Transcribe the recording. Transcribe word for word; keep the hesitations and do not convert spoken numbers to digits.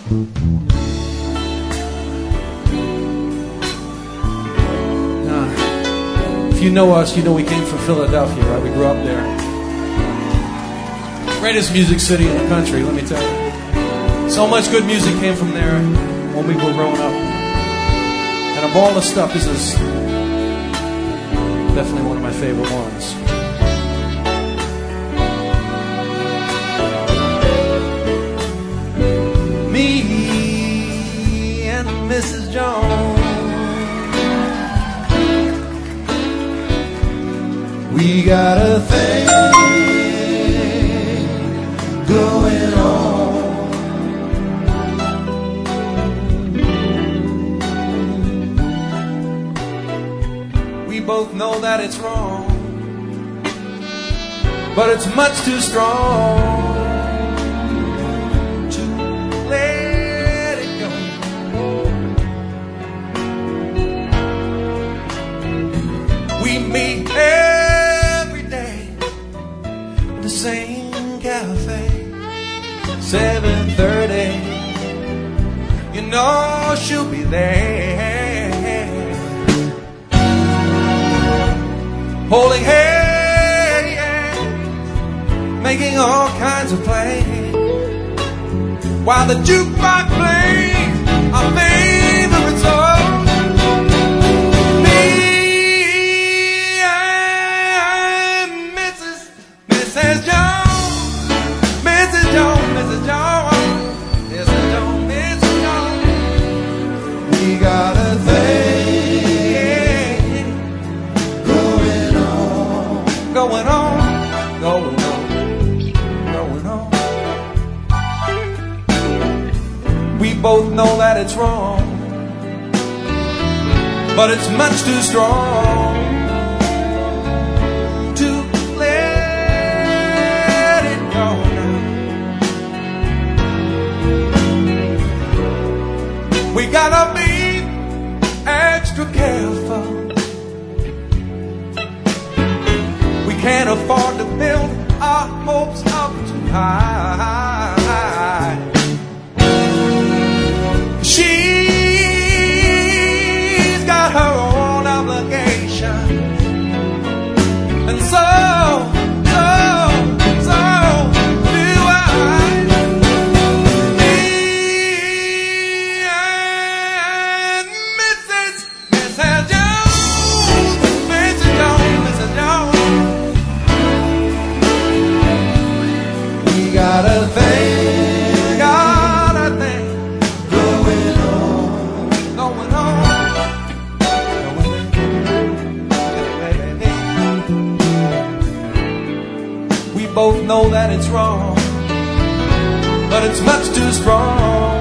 If you know us, you know we came from Philadelphia, right? We grew up there. Greatest music city in the country, let me tell you. So much good music came from there when we were growing up. And of all the stuff, this is definitely one of my favorite ones. Me and Missus Jones, we got a thing going on. We both know that it's wrong, but it's much too strong to let it go. We meet same cafe, seven thirty. You know she'll be there, holding hands, making all kinds of plans, while the jukebox plays our favorite song. Missus Jones, Missus Jones, Missus Jones, Missus Jones, Missus Jones. We got a thing going on, going on, going on, going on. We both know that it's wrong, but it's much too strong. We gotta be extra careful. We can't afford to build our hopes up too high. She's got her own obligations, and so, so, so do I. Got a thing, got a thing going on, going on, going on. We both know that it's wrong, but it's much too strong.